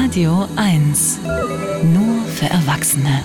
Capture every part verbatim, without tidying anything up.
Radio eins. Nur für Erwachsene.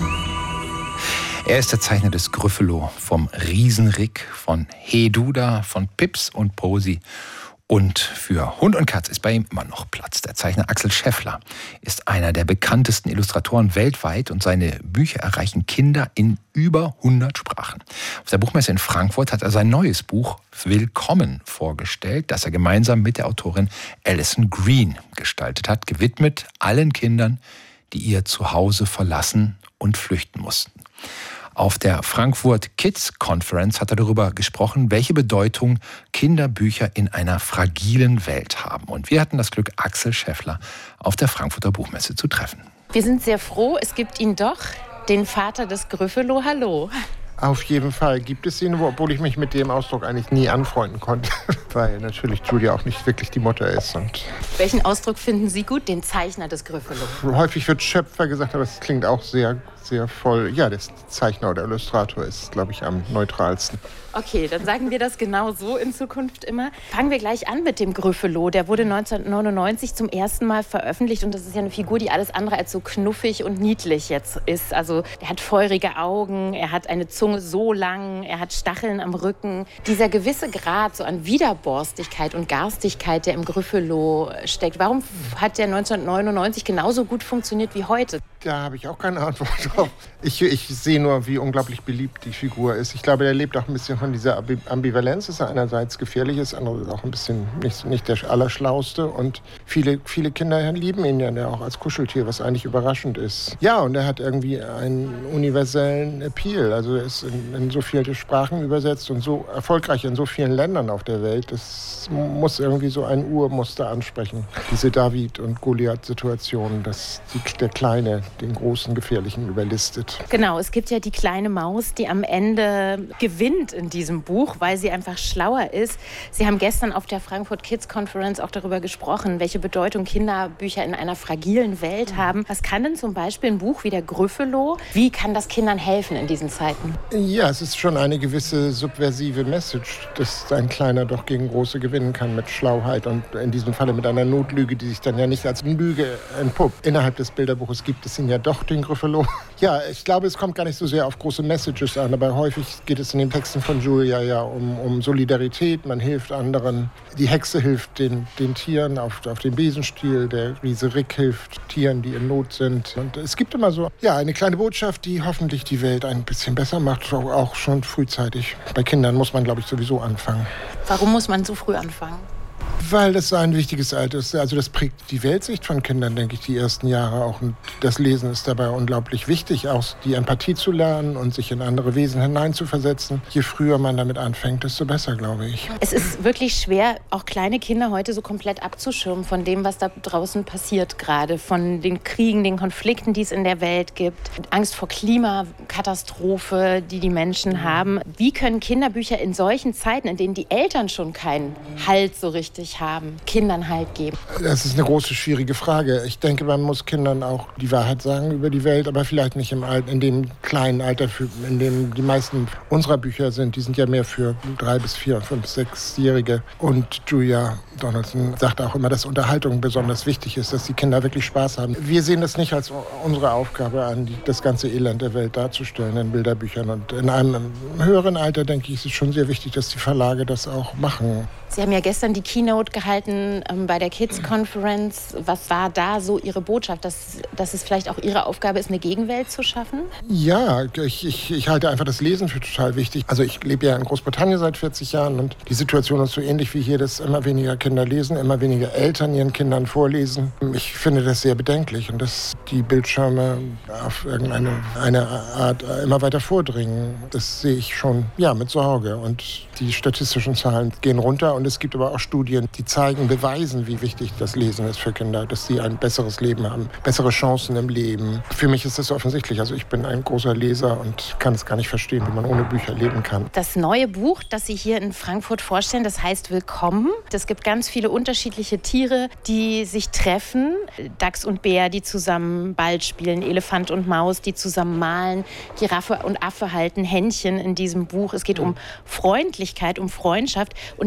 Er ist der Zeichner des Gryffalo, vom Riesenrick, von Heduda, von Pips und Posy. Und für Hund und Katz ist bei ihm immer noch Platz. Der Zeichner Axel Scheffler ist einer der bekanntesten Illustratoren weltweit und seine Bücher erreichen Kinder in über hundert Sprachen. Auf der Buchmesse in Frankfurt hat er sein neues Buch Willkommen vorgestellt, das er gemeinsam mit der Autorin Alison Green gestaltet hat, gewidmet allen Kindern, die ihr Zuhause verlassen und flüchten mussten. Auf der Frankfurt Kids Conference hat er darüber gesprochen, welche Bedeutung Kinderbücher in einer fragilen Welt haben. Und wir hatten das Glück, Axel Scheffler auf der Frankfurter Buchmesse zu treffen. Wir sind sehr froh, es gibt ihn doch, den Vater des Gryffalo. Hallo. Auf jeden Fall gibt es ihn, obwohl ich mich mit dem Ausdruck eigentlich nie anfreunden konnte, weil natürlich Julia auch nicht wirklich die Mutter ist. Und welchen Ausdruck finden Sie gut? Den Zeichner des Gryffalo. Häufig wird Schöpfer gesagt, aber es klingt auch sehr, sehr voll. Ja, der Zeichner oder Illustrator ist, glaube ich, am neutralsten. Okay, dann sagen wir das genau so in Zukunft immer. Fangen wir gleich an mit dem Gryffalo. Der wurde neunzehnhundertneunundneunzig zum ersten Mal veröffentlicht und das ist ja eine Figur, die alles andere als so knuffig und niedlich jetzt ist. Also er hat feurige Augen, er hat eine Zunge so lang, er hat Stacheln am Rücken. Dieser gewisse Grad so an Widerborstigkeit und Garstigkeit, der im Gryffalo steckt. Warum hat der neunzehnhundertneunundneunzig genauso gut funktioniert wie heute? Da habe ich auch keine Antwort drauf. Ich, ich sehe nur, wie unglaublich beliebt die Figur ist. Ich glaube, der lebt auch ein bisschen von dieser Ambivalenz, dass er einerseits gefährlich ist, andererseits auch ein bisschen nicht, nicht der Allerschlauste. Und viele, viele Kinder lieben ihn ja auch als Kuscheltier, was eigentlich überraschend ist. Ja, und er hat irgendwie einen universellen Appeal. Also er ist in, in so viele Sprachen übersetzt und so erfolgreich in so vielen Ländern auf der Welt. Das muss irgendwie so ein Urmuster ansprechen. Diese David- und Goliath-Situation, dass die, der Kleine den großen Gefährlichen überlistet. Genau, es gibt ja die kleine Maus, die am Ende gewinnt in diesem Buch, weil sie einfach schlauer ist. Sie haben gestern auf der Frankfurt Kids Conference auch darüber gesprochen, welche Bedeutung Kinderbücher in einer fragilen Welt haben. Was kann denn zum Beispiel ein Buch wie der Gryffalo, wie kann das Kindern helfen in diesen Zeiten? Ja, es ist schon eine gewisse subversive Message, dass ein Kleiner doch gegen Große gewinnen kann mit Schlauheit und in diesem Falle mit einer Notlüge, die sich dann ja nicht als Lüge entpuppt. Innerhalb des Bilderbuches gibt es ihn ja doch, den Gryffalo. Ja, ich glaube, es kommt gar nicht so sehr auf große Messages an, aber häufig geht es in den Texten von Julia ja um, um Solidarität, man hilft anderen. Die Hexe hilft den, den Tieren auf, auf dem Besenstiel, der Riese Rick hilft Tieren, die in Not sind. Und es gibt immer so ja, eine kleine Botschaft, die hoffentlich die Welt ein bisschen besser macht, auch schon frühzeitig. Bei Kindern muss man, glaube ich, sowieso anfangen. Warum muss man so früh anfangen? Weil das ein wichtiges Alter ist. Also das prägt die Weltsicht von Kindern, denke ich, die ersten Jahre auch. Und das Lesen ist dabei unglaublich wichtig, auch die Empathie zu lernen und sich in andere Wesen hineinzuversetzen. Je früher man damit anfängt, desto besser, glaube ich. Es ist wirklich schwer, auch kleine Kinder heute so komplett abzuschirmen von dem, was da draußen passiert gerade. Von den Kriegen, den Konflikten, die es in der Welt gibt. Angst vor Klimakatastrophe, die die Menschen haben. Wie können Kinderbücher in solchen Zeiten, in denen die Eltern schon keinen Halt so richtig haben, Kindern Halt geben? Das ist eine große, schwierige Frage. Ich denke, man muss Kindern auch die Wahrheit sagen über die Welt, aber vielleicht nicht im Alter, in dem kleinen Alter, in dem die meisten unserer Bücher sind. Die sind ja mehr für drei bis vier, fünf, sechsjährige. Und Julia Donaldson sagt auch immer, dass Unterhaltung besonders wichtig ist, dass die Kinder wirklich Spaß haben. Wir sehen das nicht als unsere Aufgabe an, die, das ganze Elend der Welt darzustellen in Bilderbüchern. Und in einem höheren Alter, denke ich, ist es schon sehr wichtig, dass die Verlage das auch machen. Sie haben ja gestern die Keynote gehalten ähm, bei der Kids Conference. Was war da so Ihre Botschaft? Dass, dass es vielleicht auch Ihre Aufgabe ist, eine Gegenwelt zu schaffen? Ja, ich, ich, ich halte einfach das Lesen für total wichtig. Also ich lebe ja in Großbritannien seit vierzig Jahren und die Situation ist so ähnlich wie hier, dass immer weniger Kinder lesen, immer weniger Eltern ihren Kindern vorlesen. Ich finde das sehr bedenklich und dass die Bildschirme auf irgendeine eine Art immer weiter vordringen. Das sehe ich schon ja, mit Sorge und die statistischen Zahlen gehen runter. Und es gibt aber auch Studien, die zeigen, beweisen, wie wichtig das Lesen ist für Kinder, dass sie ein besseres Leben haben, bessere Chancen im Leben. Für mich ist das offensichtlich. Also ich bin ein großer Leser und kann es gar nicht verstehen, wie man ohne Bücher leben kann. Das neue Buch, das Sie hier in Frankfurt vorstellen, das heißt Willkommen. Es gibt ganz viele unterschiedliche Tiere, die sich treffen. Dachs und Bär, die zusammen Ball spielen, Elefant und Maus, die zusammen malen. Giraffe und Affe halten Händchen in diesem Buch. Es geht um Freundlichkeit, um Freundschaft. Und die Botschaft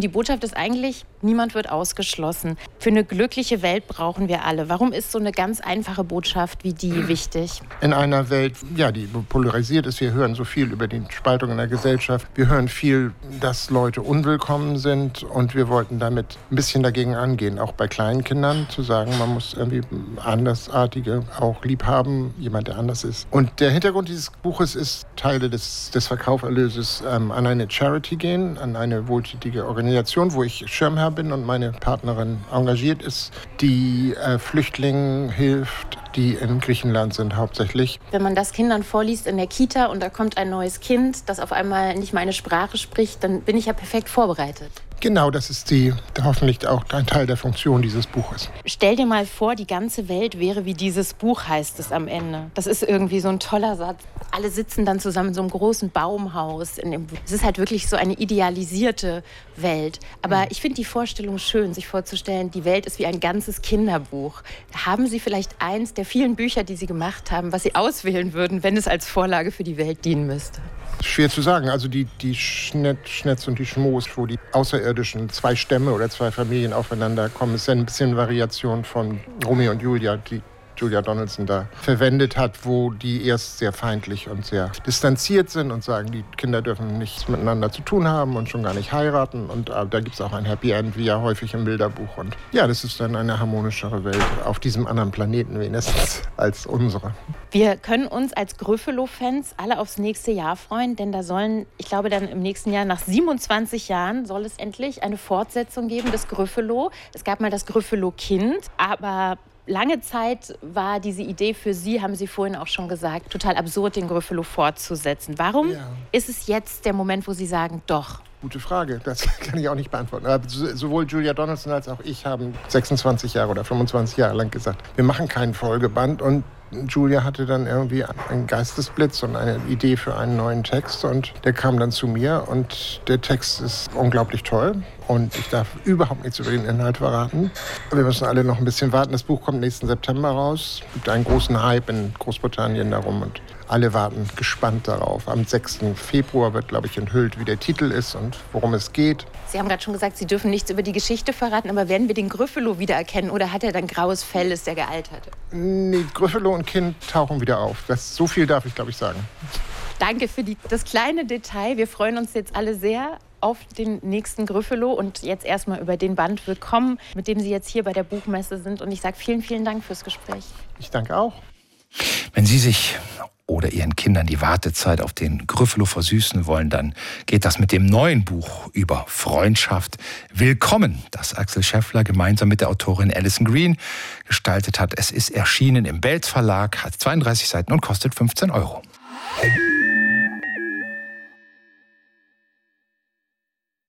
ist eigentlich, niemand wird ausgeschlossen. Für eine glückliche Welt brauchen wir alle. Warum ist so eine ganz einfache Botschaft wie die wichtig? In einer Welt, ja, die polarisiert ist, wir hören so viel über die Spaltung in der Gesellschaft. Wir hören viel, dass Leute unwillkommen sind und wir wollten damit ein bisschen dagegen angehen. Auch bei kleinen Kindern zu sagen, man muss irgendwie Andersartige auch lieb haben, jemand, der anders ist. Und der Hintergrund dieses Buches ist, Teile des, des Verkauferlöses ähm, an eine Charity gehen, an eine wohltätige Organisation, wo ich Schirmherr bin und meine Partnerin engagiert ist, die äh, Flüchtlingen hilft, die in Griechenland sind hauptsächlich. Wenn man das Kindern vorliest in der Kita und da kommt ein neues Kind, das auf einmal nicht meine Sprache spricht, dann bin ich ja perfekt vorbereitet. Genau, das ist die, hoffentlich auch ein Teil der Funktion dieses Buches. Stell dir mal vor, die ganze Welt wäre wie dieses Buch, heißt es am Ende. Das ist irgendwie so ein toller Satz. Alle sitzen dann zusammen in so einem großen Baumhaus. In dem es ist halt wirklich so eine idealisierte Welt. Aber ich finde die Vorstellung schön, sich vorzustellen, die Welt ist wie ein ganzes Kinderbuch. Haben Sie vielleicht eins der vielen Bücher, die Sie gemacht haben, was Sie auswählen würden, wenn es als Vorlage für die Welt dienen müsste? Schwer zu sagen. Also die, die Schnitt, Schnetz und die Schmoos, wo die außerirdischen zwei Stämme oder zwei Familien aufeinander kommen, ist ja ein bisschen Variation von Romeo und Julia, die Julia Donaldson da verwendet hat, wo die erst sehr feindlich und sehr distanziert sind und sagen, die Kinder dürfen nichts miteinander zu tun haben und schon gar nicht heiraten. Und äh, da gibt es auch ein Happy End, wie ja häufig im Bilderbuch. Und ja, das ist dann eine harmonischere Welt auf diesem anderen Planeten wenigstens als unsere. Wir können uns als Gryffalo-Fans alle aufs nächste Jahr freuen, denn da sollen, ich glaube dann im nächsten Jahr, nach siebenundzwanzig Jahren, soll es endlich eine Fortsetzung geben des Gryffalo. Es gab mal das Gryffalo-Kind, aber lange Zeit war diese Idee für Sie, haben Sie vorhin auch schon gesagt, total absurd, den Gryffalo fortzusetzen. Warum ja. ist es jetzt der Moment, wo Sie sagen, doch? Gute Frage, das kann ich auch nicht beantworten. Aber sowohl Julia Donaldson als auch ich haben sechsundzwanzig Jahre oder fünfundzwanzig Jahre lang gesagt, wir machen keinen Folgeband. Und Julia hatte dann irgendwie einen Geistesblitz und eine Idee für einen neuen Text und der kam dann zu mir und der Text ist unglaublich toll und ich darf überhaupt nichts über den Inhalt verraten. Wir müssen alle noch ein bisschen warten. Das Buch kommt nächsten September raus. Es gibt einen großen Hype in Großbritannien darum und alle warten gespannt darauf. Am sechsten Februar wird, glaube ich, enthüllt, wie der Titel ist und worum es geht. Sie haben gerade schon gesagt, Sie dürfen nichts über die Geschichte verraten, aber werden wir den Gryffalo wiedererkennen oder hat er dann graues Fell, ist der gealtert? Nee, Gryffalo und Kind tauchen wieder auf. Das, so viel darf ich, glaube ich, sagen. Danke für die, das kleine Detail. Wir freuen uns jetzt alle sehr auf den nächsten Gryffalo und jetzt erstmal über den Band Willkommen, mit dem Sie jetzt hier bei der Buchmesse sind. Und ich sage vielen, vielen Dank fürs Gespräch. Ich danke auch. Wenn Sie sich oder Ihren Kindern die Wartezeit auf den Gryffalo versüßen wollen, dann geht das mit dem neuen Buch über Freundschaft Willkommen, das Axel Scheffler gemeinsam mit der Autorin Alison Green gestaltet hat. Es ist erschienen im Belz Verlag, hat zweiunddreißig Seiten und kostet fünfzehn Euro.